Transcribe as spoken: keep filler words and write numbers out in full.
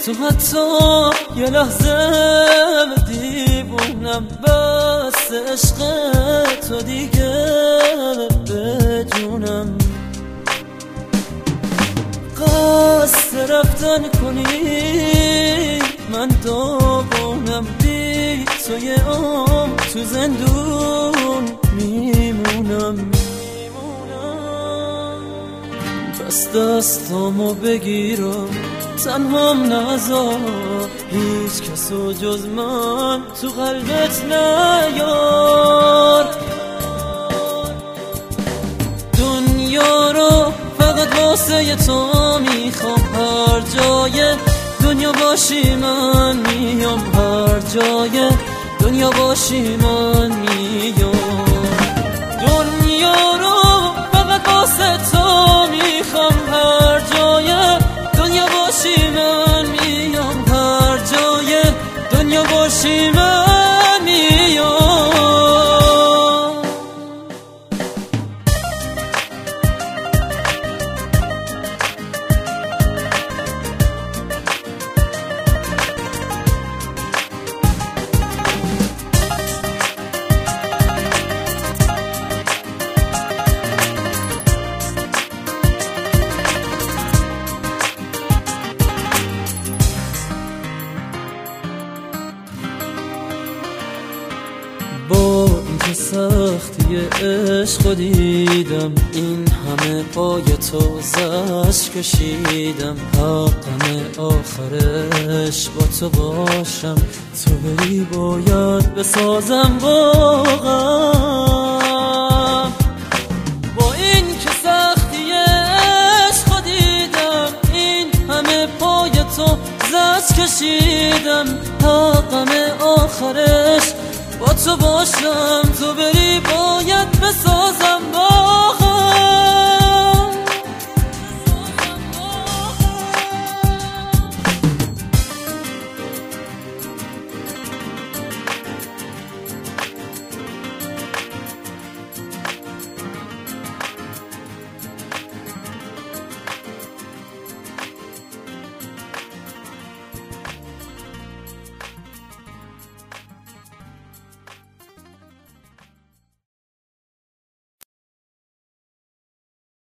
تو حتی یه لحظه دیوونم بس عشق تو دیگه بدونم قصد رفتن کنی من دوبونم بی تو یه عمر تو زندون میمونم بس دستامو بگیرم تنهام نذار هیچ کسو جز من تو قلبت نیار دنیا رو فقط واسه تو میخوام هر جای دنیا باشی من میام هر جای دنیا باشی من میام دنیا رو فقط واسه تو میخوام هر جای دنیا باشی من میام هر جای دنیا باشی من میام با اینکه سختی عشق دیدم این همه پای تو زش کشیدم حقم آخرش با تو باشم تو بری باید بسازم واقعا با اینکه سختی عشق دیدم این همه پای تو زش کشیدم حقم آخرش با تو باشم تو بری باید بسازم با